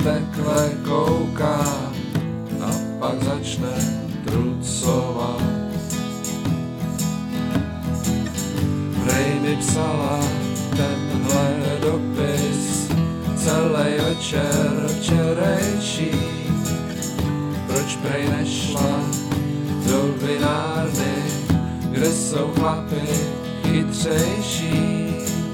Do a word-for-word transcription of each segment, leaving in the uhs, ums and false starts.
tekle kouká a pak začne trucovat. Prej mi psala tenhle dopis celý večer včerejší. Proč prej nešla do vinárny, kde jsou chlapi chytřejší?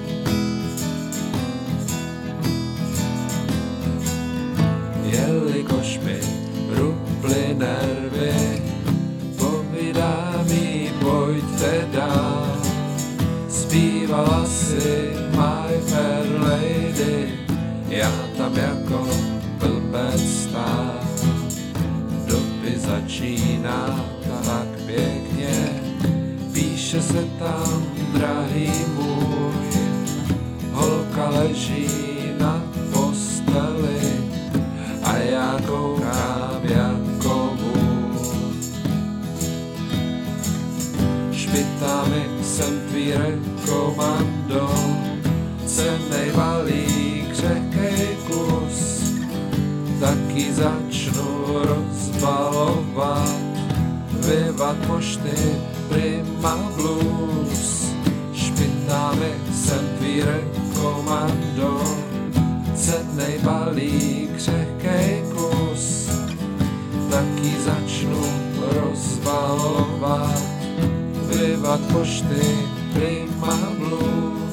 Jelikož mi ruply nervy, povídám jí, pojďte dál. Zpívala si My Fair Lady, já tam jako blbec stál. Dopis začíná tak pěkně, píše se tam drahý můj. Holka leží na posteli a já koukám jako vůl. Špitami jsem tvý rekomando, cennej balík, řekej kus, taky začnu rozbalovat. Vyvat pošty Prima Blues. Špitami jsem tvý rekomando, cennej balík, řekej kus, taky začnu rozbalovat. Vyvat pošty Prima Blues.